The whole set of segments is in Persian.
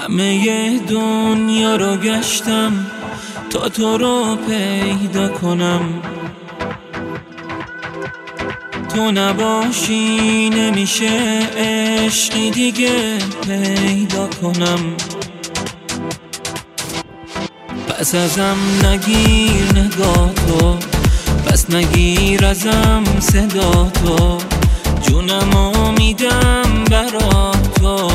همه دنیا رو گشتم تا تو رو پیدا کنم، تو نباشی نمیشه عشقی دیگه پیدا کنم. پس ازم نگیر نگاه تو، پس نگیر ازم صدا تو، جونمو میدم برات تو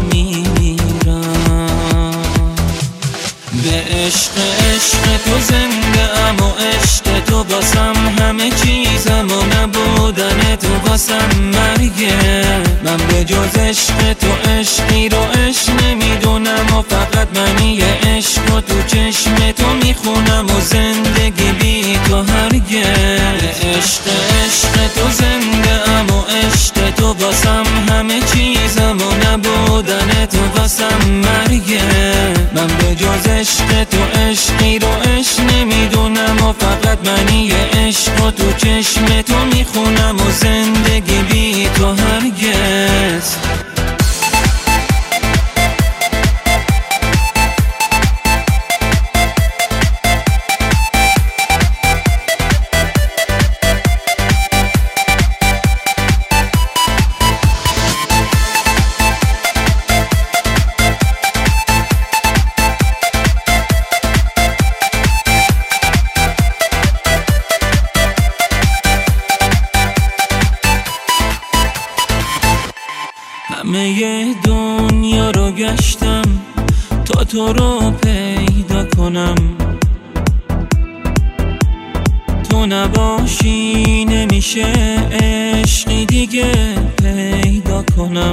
میمیرم. به عشق تو زنده ام و عشق تو باسم همه چیزم و نبودن تو باسم مرگه. من به جز عشق تو عشقی رو عشق نمیدونم و فقط منی عشق و تو چشم تو میخونم و زندگی بی تو هرگه. به عشق تو زنده ام و عشق تو باسم همه چیزم و نبودن تو باسم مرگه. من به جز عشق تو عشقی رو عشق نمیدونم و فقط منی عشق و تو چشم تو میخونم و زندگی بی تو هرگز. همه دنیا رو گشتم تا تو رو پیدا کنم، تو نباشی نمیشه عشقی دیگه پیدا کنم.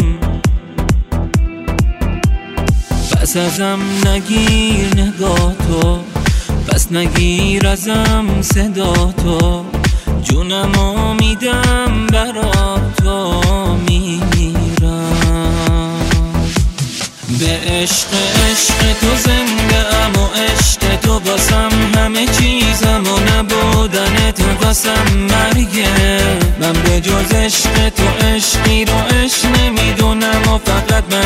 پس ازم نگیر نگاه تو، پس نگیر ازم صدا تو، جونمو میدم برات تو میمیرم. به عشق تو زنده ام و عشق تو باسم همه چیزم و نبودن تو باسم مرگه. من به جز عشق تو عشقی رو عشق نمیدونم و فقط من